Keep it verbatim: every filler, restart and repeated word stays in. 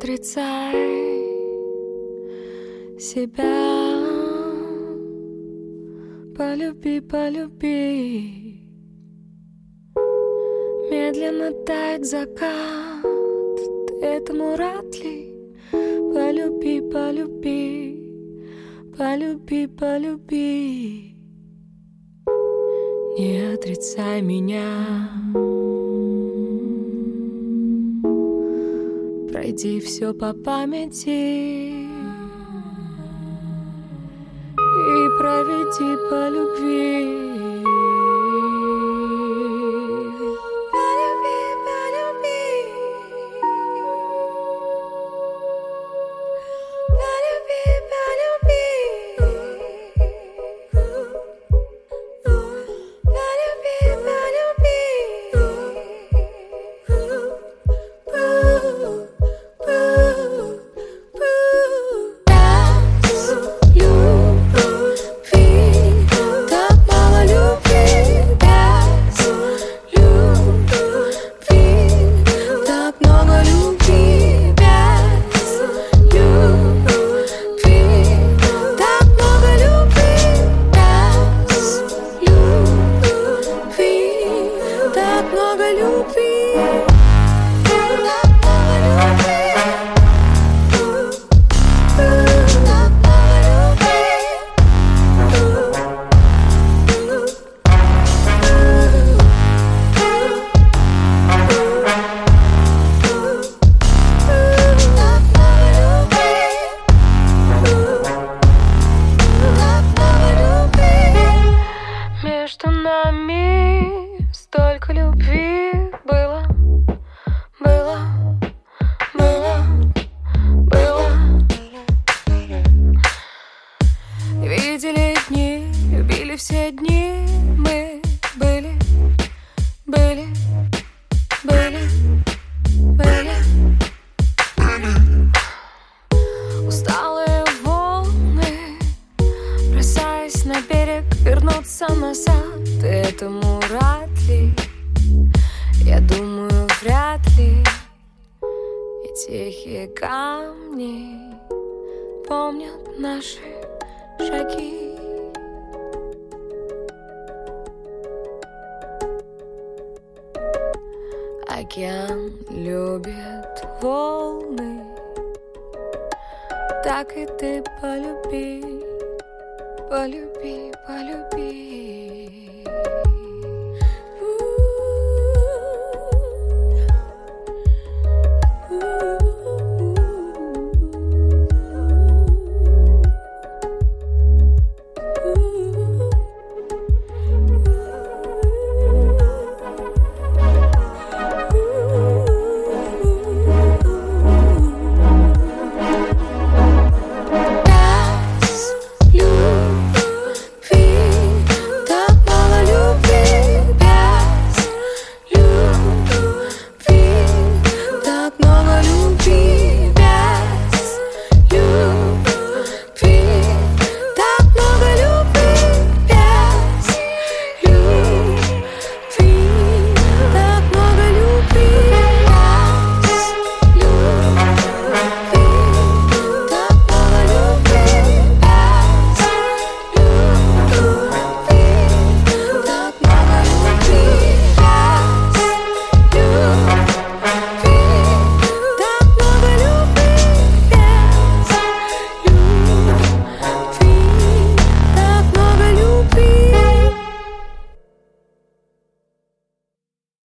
отрицай себя. Полюби, полюби. Медленно тает закат, ты этому рад ли? Полюби, полюби, полюби, полюби. Не отрицай меня. Пройди все по памяти и проведи по любви. Между нами столько любви было, было, было, было. Видели дни, любили все дни. Мы были, были, были, были. Усталые волны, бросаясь на берег, вернуться назад. Ты этому рад ли? Я думаю, вряд ли. И тихие камни помнят наши шаги. Океан любит волны, так и ты полюби, полюби, полюби.